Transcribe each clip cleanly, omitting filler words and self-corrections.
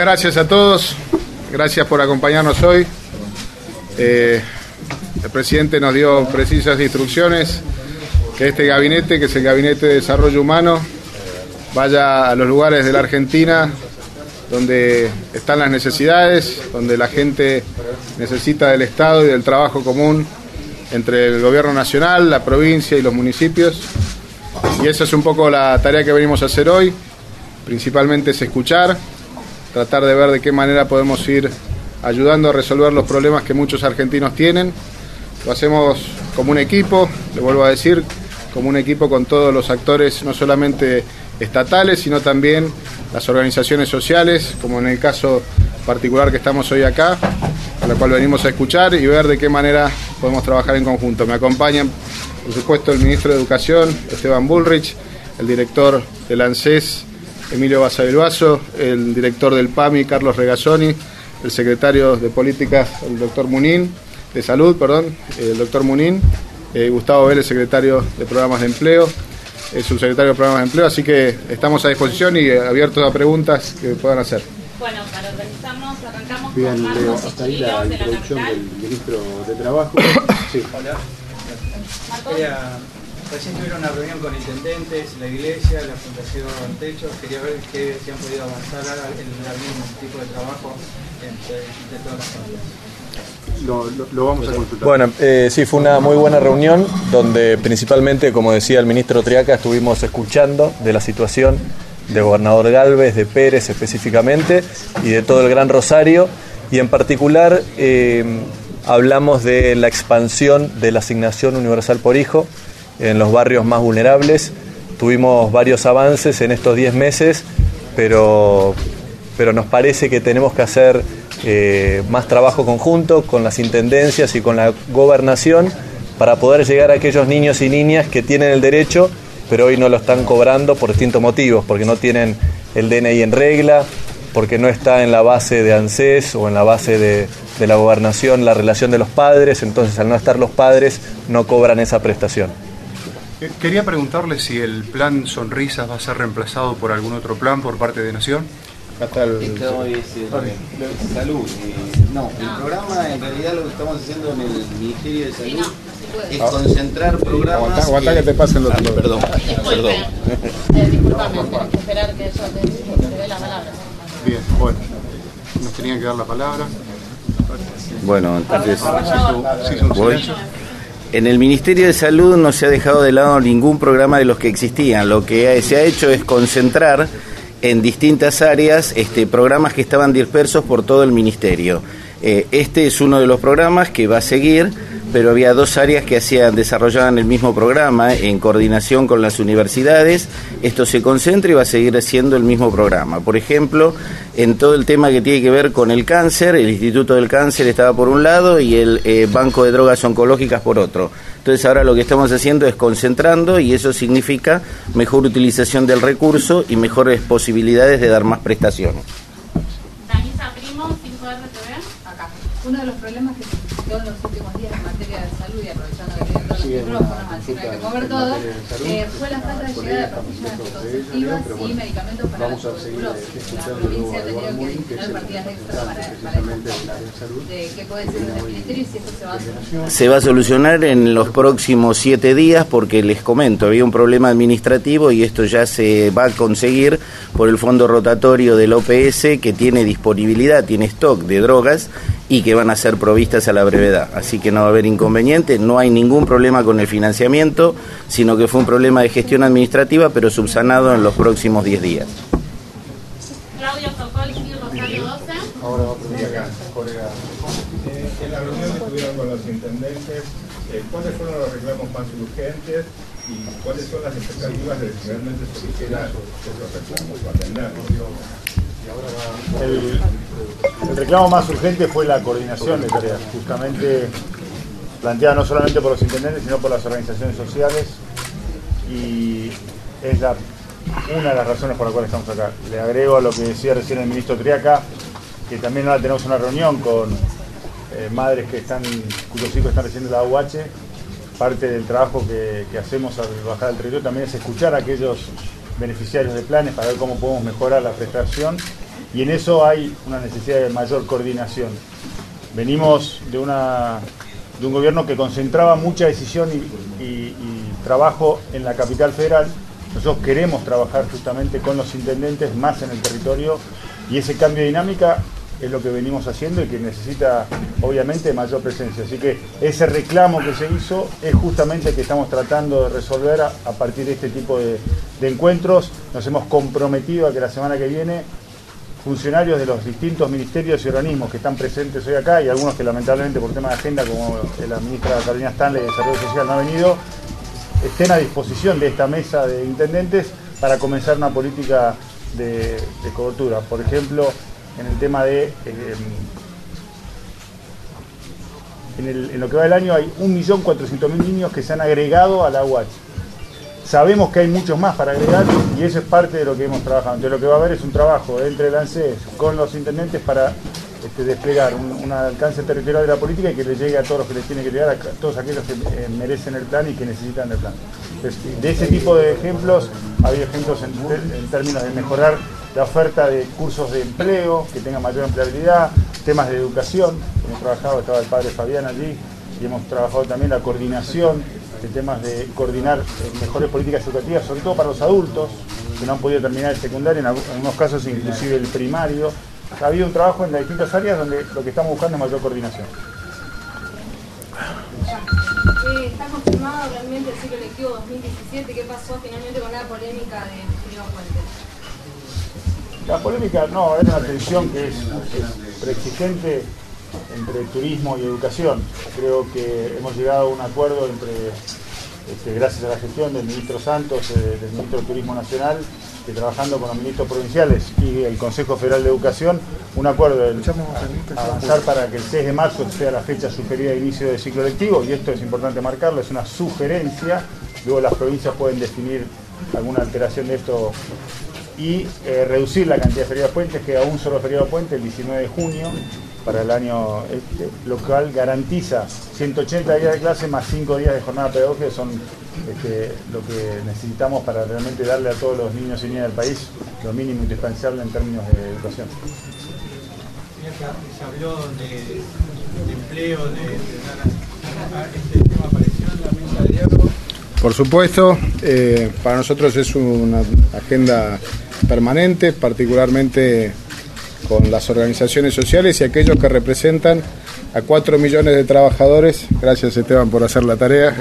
gracias a todos. Gracias por acompañarnos hoy. El presidente nos dio precisas instrucciones que este gabinete, que es el Gabinete de Desarrollo Humano, vaya a los lugares de la Argentina donde están las necesidades, donde la gente necesita del Estado y del trabajo común entre el gobierno nacional, la provincia y los municipios. Y esa es un poco la tarea que venimos a hacer hoy. Principalmente es escuchar, tratar de ver de qué manera podemos ir ayudando a resolver los problemas que muchos argentinos tienen. Lo hacemos como un equipo, le vuelvo a decir, como un equipo con todos los actores, no solamente estatales, sino también las organizaciones sociales, como en el caso particular que estamos hoy acá, a la cual venimos a escuchar y ver de qué manera podemos trabajar en conjunto. Me acompañan, por supuesto, el ministro de Educación, Esteban Bullrich, el director del ANSES, Emilio Basavilbaso, el director del PAMI, Carlos Regazzoni, el secretario de Políticas, el doctor Munín, de Salud, perdón, el doctor Munín, Gustavo Vélez, secretario de Programas de Empleo, subsecretario de Programas de Empleo, así que estamos a disposición y abiertos a preguntas que puedan hacer. Bueno, para organizarnos, arrancamos bien, con Leo, Marcos hasta ahí la introducción del ministro de Trabajo. Sí. Hola. Marcos. Recién tuvieron una reunión con intendentes, la iglesia, la Fundación Techos. Quería ver si han podido avanzar en algún tipo de trabajo entre todas las familias. Lo vamos a consultar. Bueno, sí, fue una muy buena reunión donde principalmente, como decía el ministro Triaca, estuvimos escuchando de la situación de Gobernador Gálvez, de Pérez específicamente, y de todo el Gran Rosario, y en particular hablamos de la expansión de la asignación universal por hijo en los barrios más vulnerables. Tuvimos varios avances en estos 10 meses, pero nos parece que tenemos que hacer más trabajo conjunto con las intendencias y con la gobernación para poder llegar a aquellos niños y niñas que tienen el derecho, pero hoy no lo están cobrando por distintos motivos, porque no tienen el DNI en regla, porque no está en la base de ANSES o en la base de la gobernación la relación de los padres. Entonces, al no estar los padres, no cobran esa prestación. Quería preguntarle si el plan Sonrisas va a ser reemplazado por algún otro plan por parte de Nación. Acá el... Esto es salud. No, el programa en realidad lo que estamos haciendo en el Ministerio de Salud es concentrar programas. Aguantá que te pasen los... Perdón. Disculpame, tenés que esperar que yo te dé la palabra. Bien, bueno. Nos tenían que dar la palabra. Bueno, entonces voy. En el Ministerio de Salud no se ha dejado de lado ningún programa de los que existían. Lo que se ha hecho es concentrar en distintas áreas programas que estaban dispersos por todo el Ministerio. Este es uno de los programas que va a seguir, pero había dos áreas que desarrollaban el mismo programa en coordinación con las universidades. Esto se concentra y va a seguir siendo el mismo programa. Por ejemplo, en todo el tema que tiene que ver con el cáncer, el Instituto del Cáncer estaba por un lado y el Banco de Drogas Oncológicas por otro. Entonces ahora lo que estamos haciendo es concentrando, y eso significa mejor utilización del recurso y mejores posibilidades de dar más prestaciones. Danisa Primo, 5RTV, acá. Uno de los problemas que se suscitó en los últimos días en materia de salud, y aprovechando que tienen todos los micrófonos, así no hay que mover todo, fue la falta de llegada de pastillas anticonceptivas y medicamentos para la tuberculosis. La provincia ha tenido que destinar partidas extras para ¿qué puede decir desde el Ministerio y si esto se va a solucionar? Se va a solucionar en los próximos 7 días, porque les comento, había un problema administrativo y esto ya se va a conseguir por el fondo rotatorio del OPS, que tiene disponibilidad, tiene stock de drogas y que van a ser provistas a la brevedad. Así que no va a haber inconveniente, no hay ningún problema con el financiamiento, sino que fue un problema de gestión administrativa, pero subsanado en los próximos 10 días. Claudio Sokolsky, Rosario 12. Ahora va a preguntar acá, colega. En la reunión que tuvieron con los intendentes, ¿cuáles fueron los reclamos más urgentes y cuáles son las expectativas de que realmente se hiciera esos reclamos para atenderlos? El reclamo más urgente fue la coordinación de tareas, justamente planteada no solamente por los intendentes, sino por las organizaciones sociales, y es una de las razones por las cuales estamos acá. Le agrego a lo que decía recién el ministro Triaca, que también ahora tenemos una reunión con madres cuyos hijos están recibiendo la AUH. Parte del trabajo que hacemos al bajar al territorio también es escuchar a aquellos beneficiarios de planes para ver cómo podemos mejorar la prestación y en eso hay una necesidad de mayor coordinación. Venimos de un gobierno que concentraba mucha decisión y trabajo en la capital federal. Nosotros queremos trabajar justamente con los intendentes más en el territorio, y ese cambio de dinámica es lo que venimos haciendo y que necesita obviamente mayor presencia. Así que ese reclamo que se hizo es justamente que estamos tratando de resolver a partir de este tipo de encuentros. Nos hemos comprometido a que la semana que viene funcionarios de los distintos ministerios y organismos que están presentes hoy acá, y algunos que lamentablemente por tema de agenda, como la ministra Carolina Stanley de Desarrollo Social no ha venido, estén a disposición de esta mesa de intendentes para comenzar una política de cobertura. Por ejemplo, en el tema de en lo que va del año hay 1.400.000 niños que se han agregado a la UH. Sabemos que hay muchos más para agregar, y eso es parte de lo que hemos trabajado. Entonces lo que va a haber es un trabajo entre el ANSES con los intendentes para desplegar un alcance territorial de la política y que le llegue a todos los que les tiene que llegar, a todos aquellos que merecen el plan y que necesitan el plan. Entonces, de ese tipo de ejemplos, había ejemplos en términos de mejorar la oferta de cursos de empleo, que tengan mayor empleabilidad, temas de educación. Hemos trabajado, estaba el padre Fabián allí, y hemos trabajado también la coordinación de temas de coordinar mejores políticas educativas, sobre todo para los adultos que no han podido terminar el secundario, en algunos casos inclusive el primario. Ha habido un trabajo en las distintas áreas donde lo que estamos buscando es mayor coordinación. ¿Está confirmado realmente el ciclo lectivo 2017? ¿Qué pasó finalmente con la polémica de Río Fuentes? La polémica no, era una tensión que es preexistente entre turismo y educación. Creo que hemos llegado a un acuerdo gracias a la gestión del ministro Santos, del ministro de Turismo Nacional, que trabajando con los ministros provinciales y el Consejo Federal de Educación, un acuerdo de avanzar para que el 6 de marzo sea la fecha sugerida de inicio del ciclo lectivo, y esto es importante marcarlo, es una sugerencia. Luego las provincias pueden definir alguna alteración de esto y reducir la cantidad de feriados puentes, que a un solo feriado puente, el 19 de junio, para el año lo cual garantiza 180 días de clase más 5 días de jornada pedagógica, que son lo que necesitamos para realmente darle a todos los niños y niñas del país lo mínimo indispensable en términos de educación. Se habló de empleo, ¿este tema apareció en la mesa de diálogo? Por supuesto, para nosotros es una agenda permanente, particularmente con las organizaciones sociales y aquellos que representan a 4 millones de trabajadores, gracias Esteban por hacer la tarea,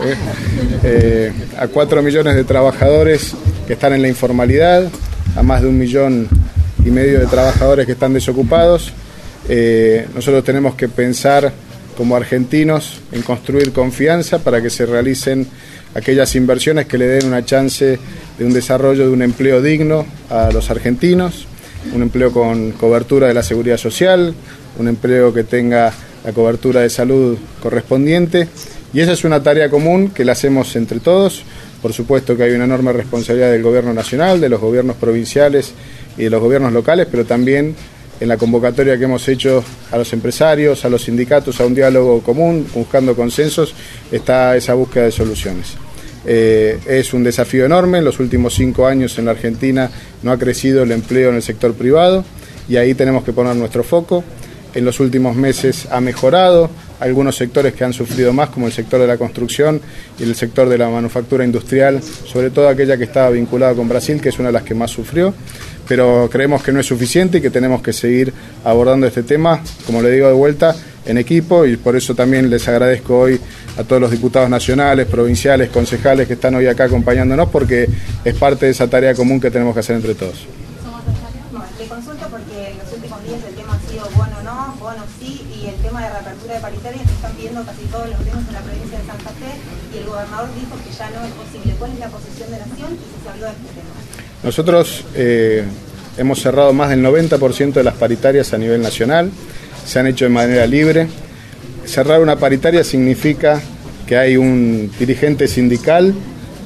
a 4 millones de trabajadores que están en la informalidad, a más de 1,5 millones de trabajadores que están desocupados. Nosotros tenemos que pensar como argentinos en construir confianza para que se realicen aquellas inversiones que le den una chance de un desarrollo de un empleo digno a los argentinos, un empleo con cobertura de la seguridad social, un empleo que tenga la cobertura de salud correspondiente, y esa es una tarea común que la hacemos entre todos. Por supuesto que hay una enorme responsabilidad del gobierno nacional, de los gobiernos provinciales y de los gobiernos locales, pero también en la convocatoria que hemos hecho a los empresarios, a los sindicatos, a un diálogo común, buscando consensos, está esa búsqueda de soluciones. Es un desafío enorme. En los últimos 5 años en la Argentina no ha crecido el empleo en el sector privado, y ahí tenemos que poner nuestro foco. En los últimos meses ha mejorado algunos sectores que han sufrido más, como el sector de la construcción y el sector de la manufactura industrial, sobre todo aquella que estaba vinculada con Brasil, que es una de las que más sufrió, pero creemos que no es suficiente y que tenemos que seguir abordando este tema, como le digo de vuelta, en equipo, y por eso también les agradezco hoy a todos los diputados nacionales, provinciales, concejales que están hoy acá acompañándonos, porque es parte de esa tarea común que tenemos que hacer entre todos. Le consulto porque en los últimos días el tema ha sido bono no, bono sí, y el tema de reapertura de paritarias se están pidiendo casi todos los gobiernos en la provincia de Santa Fe, y el gobernador dijo que ya no es posible. ¿Cuál es la posición de Nación y si se habló de este tema? Nosotros hemos cerrado más del 90% de las paritarias a nivel nacional, se han hecho de manera libre. Cerrar una paritaria significa que hay un dirigente sindical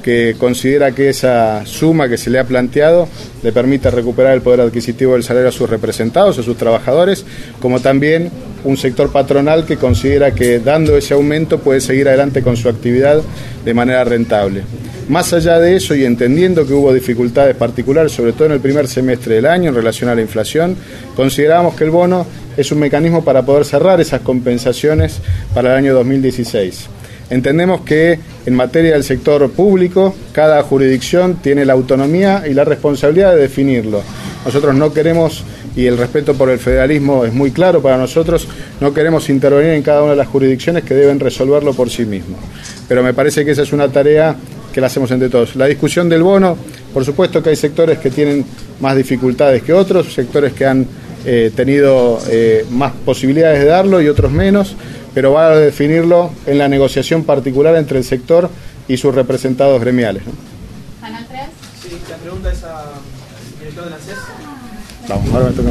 que considera que esa suma que se le ha planteado le permite recuperar el poder adquisitivo del salario a sus representados, a sus trabajadores, como también un sector patronal que considera que dando ese aumento puede seguir adelante con su actividad de manera rentable. Más allá de eso, y entendiendo que hubo dificultades particulares, sobre todo en el primer semestre del año en relación a la inflación, consideramos que el bono es un mecanismo para poder cerrar esas compensaciones para el año 2016. Entendemos que en materia del sector público, cada jurisdicción tiene la autonomía y la responsabilidad de definirlo. Nosotros no queremos, y el respeto por el federalismo es muy claro para nosotros, no queremos intervenir en cada una de las jurisdicciones que deben resolverlo por sí mismos. Pero me parece que esa es una tarea que la hacemos entre todos. La discusión del bono, por supuesto que hay sectores que tienen más dificultades que otros, sectores que han tenido más posibilidades de darlo y otros menos, pero va a definirlo en la negociación particular entre el sector y sus representados gremiales, ¿no? Canal 3. Sí, la pregunta es al director de la CES. Vamos, ahora me toca.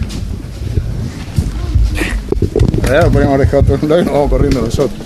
Allá lo podríamos dejar todo un lado y nos vamos corriendo nosotros.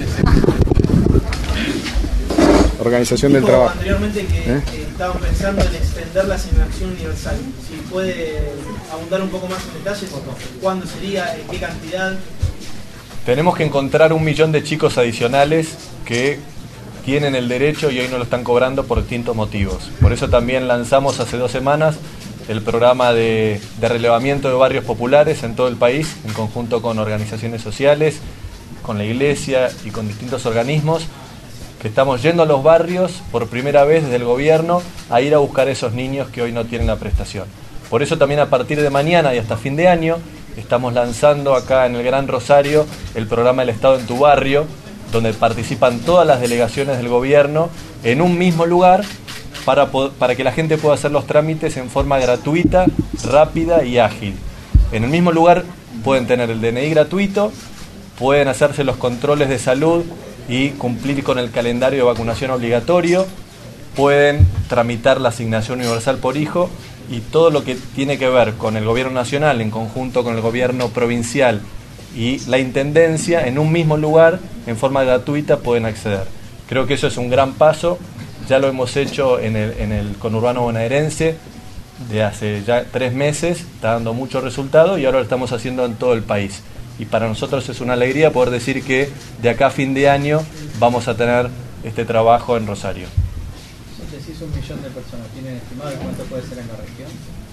Organización del trabajo. Anteriormente que estaban pensando en extender la asignación universal. Si puede abundar un poco más en detalles, ¿cuándo sería? ¿Qué cantidad? Tenemos que encontrar 1 millón de chicos adicionales que tienen el derecho y hoy no lo están cobrando por distintos motivos. Por eso también lanzamos hace 2 semanas el programa de relevamiento de barrios populares en todo el país, en conjunto con organizaciones sociales, con la iglesia y con distintos organismos, que estamos yendo a los barrios por primera vez desde el gobierno a ir a buscar a esos niños que hoy no tienen la prestación. Por eso también a partir de mañana y hasta fin de año estamos lanzando acá en el Gran Rosario el programa El Estado en tu Barrio, donde participan todas las delegaciones del gobierno en un mismo lugar para que la gente pueda hacer los trámites en forma gratuita, rápida y ágil. En el mismo lugar pueden tener el DNI gratuito, pueden hacerse los controles de salud y cumplir con el calendario de vacunación obligatorio, pueden tramitar la asignación universal por hijo y todo lo que tiene que ver con el gobierno nacional en conjunto con el gobierno provincial y la intendencia en un mismo lugar en forma gratuita pueden acceder. Creo que eso es un gran paso, ya lo hemos hecho en el conurbano bonaerense de hace ya 3 meses, está dando mucho resultado y ahora lo estamos haciendo en todo el país. Y para nosotros es una alegría poder decir que de acá a fin de año vamos a tener este trabajo en Rosario. Si es 1 millón de personas, ¿tienen estimado de cuánto puede ser en la región?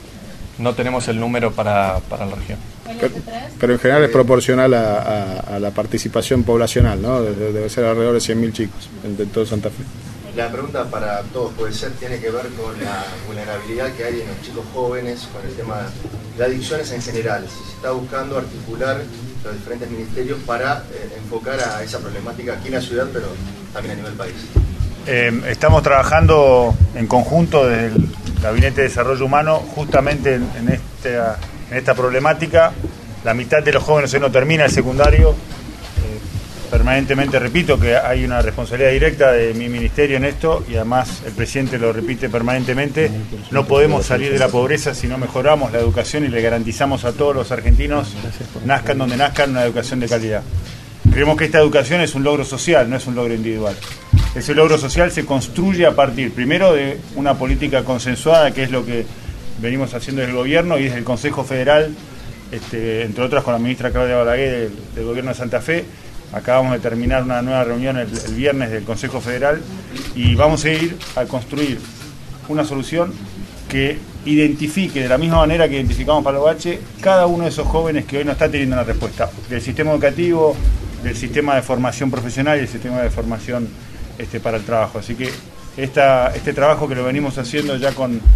No tenemos el número para la región. Pero en general es proporcional a la participación poblacional, ¿no? Debe ser alrededor de 100.000 chicos en todo Santa Fe. La pregunta para todos puede ser, tiene que ver con la vulnerabilidad que hay en los chicos jóvenes, con el tema de adicciones en general. Si se está buscando articular los diferentes ministerios para enfocar a esa problemática aquí en la ciudad, pero también a nivel país. Estamos trabajando en conjunto desde el Gabinete de Desarrollo Humano justamente en esta problemática. La mitad de los jóvenes hoy no termina el secundario. Permanentemente repito que hay una responsabilidad directa de mi ministerio en esto y además el presidente lo repite permanentemente. No podemos salir de la pobreza si no mejoramos la educación y le garantizamos a todos los argentinos, nazcan donde nazcan, una educación de calidad. Creemos que esta educación es un logro social, no es un logro individual. Ese logro social se construye a partir, primero, de una política consensuada, que es lo que venimos haciendo desde el gobierno y desde el Consejo Federal, entre otras con la ministra Claudia Balaguer del gobierno de Santa Fe. Acabamos de terminar una nueva reunión el viernes del Consejo Federal y vamos a ir a construir una solución que identifique, de la misma manera que identificamos para Lobache, cada uno de esos jóvenes que hoy no está teniendo una respuesta del sistema educativo, del sistema de formación profesional y el sistema de formación para el trabajo. Así que este trabajo que lo venimos haciendo ya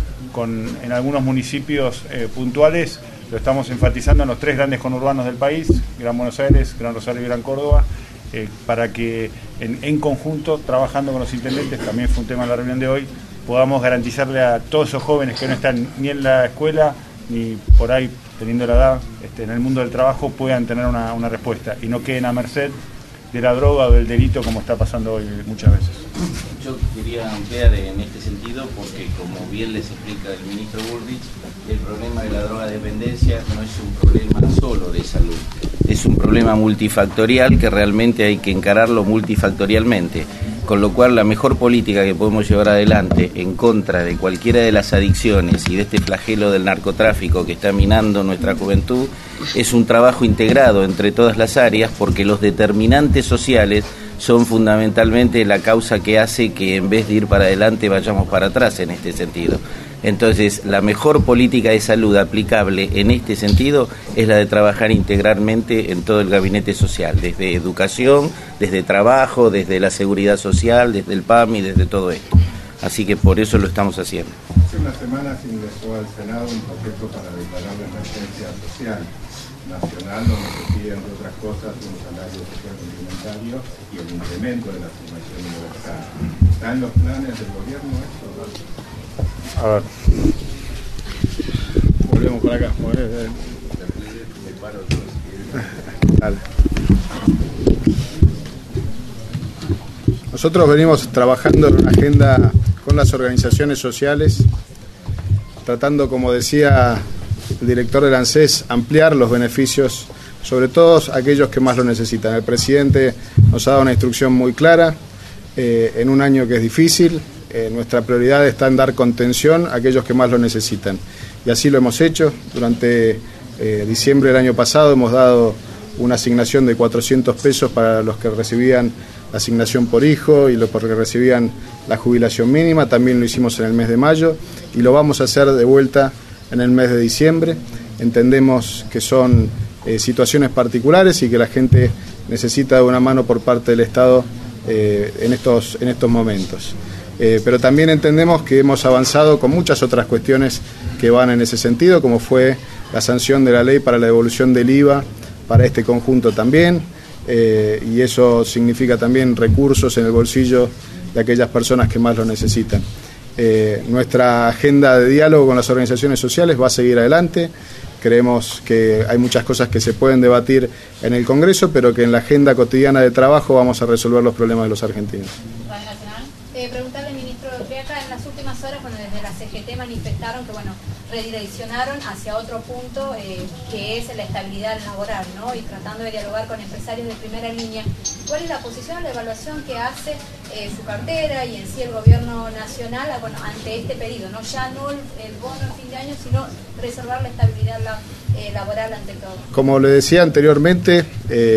en algunos municipios puntuales, lo estamos enfatizando en los 3 grandes conurbanos del país, Gran Buenos Aires, Gran Rosario y Gran Córdoba, para que en conjunto, trabajando con los intendentes, también fue un tema de la reunión de hoy, podamos garantizarle a todos esos jóvenes que no están ni en la escuela, ni por ahí teniendo la edad, en el mundo del trabajo, puedan tener una respuesta y no queden a merced de la droga o del delito como está pasando hoy muchas veces. Yo quería ampliar en este sentido porque, como bien les explica el ministro Bullrich, el problema de la drogadependencia no es un problema solo de salud, es un problema multifactorial que realmente hay que encararlo multifactorialmente. con lo cual la mejor política que podemos llevar adelante en contra de cualquiera de las adicciones y de este flagelo del narcotráfico que está minando nuestra juventud es un trabajo integrado entre todas las áreas, porque los determinantes sociales son fundamentalmente la causa que hace que en vez de ir para adelante vayamos para atrás en este sentido. Entonces, la mejor política de salud aplicable en este sentido es la de trabajar integralmente en todo el gabinete social, desde educación, desde trabajo, desde la seguridad social, desde el PAMI, desde todo esto. Así que por eso lo estamos haciendo. Hace unas semanas ingresó al Senado un proyecto para declarar la emergencia social nacional, donde se pide, entre otras cosas, un salario social complementario y el incremento de la asignación universal. ¿Está en los planes del gobierno esto? A ver. Volvemos por acá. Dale. Nosotros venimos trabajando en una agenda con las organizaciones sociales, tratando, como decía el director del ANSES, ampliar los beneficios, sobre todo aquellos que más lo necesitan. El presidente nos ha dado una instrucción muy clara en un año que es difícil. Nuestra prioridad está en dar contención a aquellos que más lo necesitan. Y así lo hemos hecho. Durante diciembre del año pasado hemos dado una asignación de 400 pesos para los que recibían la asignación por hijo y los que recibían la jubilación mínima. También lo hicimos en el mes de mayo y lo vamos a hacer de vuelta en el mes de diciembre. Entendemos que son situaciones particulares y que la gente necesita de una mano por parte del Estado en estos momentos. Pero también entendemos que hemos avanzado con muchas otras cuestiones que van en ese sentido, como fue la sanción de la ley para la devolución del IVA para este conjunto también, y eso significa también recursos en el bolsillo de aquellas personas que más lo necesitan. Nuestra agenda de diálogo con las organizaciones sociales va a seguir adelante. Creemos que hay muchas cosas que se pueden debatir en el Congreso, pero que en la agenda cotidiana de trabajo vamos a resolver los problemas de los argentinos. Preguntarle al ministro Triaca, en las últimas horas, desde la CGT manifestaron que, redireccionaron hacia otro punto, que es la estabilidad laboral, ¿no? Y tratando de dialogar con empresarios de primera línea. ¿Cuál es la posición, la evaluación que hace su cartera y en sí el gobierno nacional ante este pedido, ¿no? Ya no el bono a fin de año, sino preservar la estabilidad laboral ante todo? Como le decía anteriormente,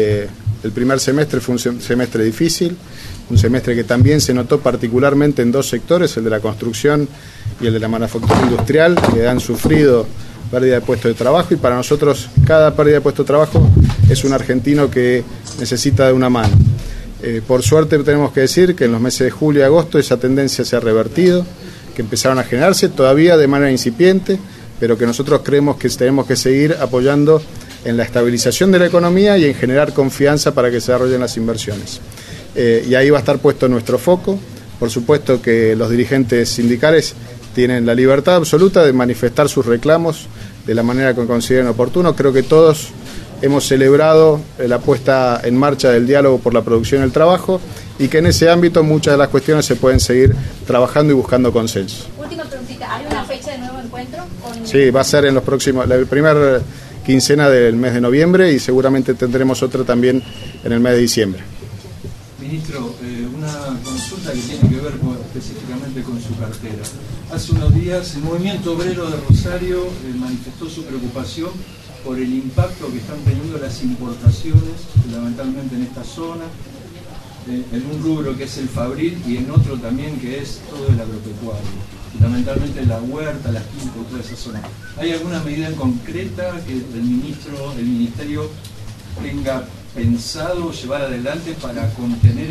el primer semestre fue un semestre difícil, un semestre que también se notó particularmente en dos sectores, el de la construcción y el de la manufactura industrial, que han sufrido pérdida de puestos de trabajo, y para nosotros cada pérdida de puesto de trabajo es un argentino que necesita de una mano. Por suerte tenemos que decir que en los meses de julio y agosto esa tendencia se ha revertido, que empezaron a generarse todavía de manera incipiente, pero que nosotros creemos que tenemos que seguir apoyando en la estabilización de la economía y en generar confianza para que se desarrollen las inversiones. Y ahí va a estar puesto nuestro foco. Por supuesto que los dirigentes sindicales tienen la libertad absoluta de manifestar sus reclamos de la manera que consideren oportuno. Creo que todos hemos celebrado la puesta en marcha del diálogo por la producción y el trabajo, y que en ese ámbito muchas de las cuestiones se pueden seguir trabajando y buscando consenso. Última preguntita, ¿hay una fecha de nuevo encuentro? Sí, va a ser en los próximos, la primera quincena del mes de noviembre, y seguramente tendremos otra también en el mes de diciembre. Ministro, una consulta que tiene que ver específicamente con su cartera. Hace unos días el movimiento obrero de Rosario manifestó su preocupación por el impacto que están teniendo las importaciones, fundamentalmente en esta zona, en un rubro que es el fabril y en otro también que es todo el agropecuario, fundamentalmente la huerta, las quintas y toda esa zona. ¿Hay alguna medida concreta que el ministerio tenga pensado llevar adelante para contener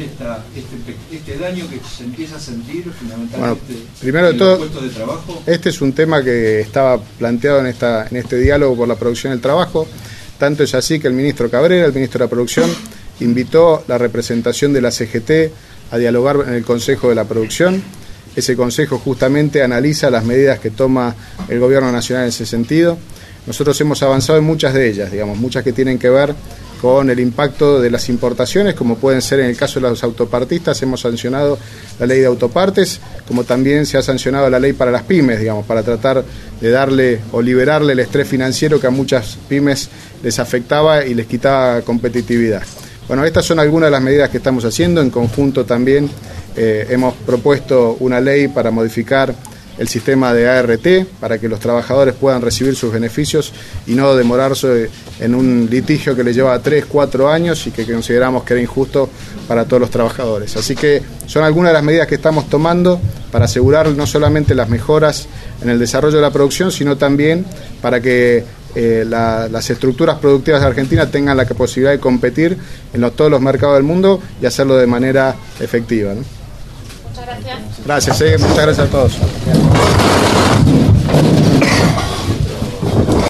este daño que se empieza a sentir fundamentalmente primero en los puestos de trabajo? Este es un tema que estaba planteado en este diálogo por la producción del trabajo. Tanto es así que el ministro Cabrera, el ministro de la Producción, invitó la representación de la CGT a dialogar en el Consejo de la Producción. Ese consejo justamente analiza las medidas que toma el Gobierno Nacional en ese sentido. Nosotros hemos avanzado en muchas de ellas, muchas que tienen que ver con el impacto de las importaciones, como pueden ser en el caso de los autopartistas. Hemos sancionado la ley de autopartes, como también se ha sancionado la ley para las pymes, para tratar de darle o liberarle el estrés financiero que a muchas pymes les afectaba y les quitaba competitividad. Bueno, estas son algunas de las medidas que estamos haciendo. En conjunto también hemos propuesto una ley para modificar el sistema de ART para que los trabajadores puedan recibir sus beneficios y no demorarse en un litigio que le lleva 3, 4 años y que consideramos que era injusto para todos los trabajadores. Así que son algunas de las medidas que estamos tomando para asegurar no solamente las mejoras en el desarrollo de la producción, sino también para que las estructuras productivas de Argentina tengan la posibilidad de competir en todos los mercados del mundo y hacerlo de manera efectiva, ¿no? Muchas gracias. Gracias, muchas gracias a todos.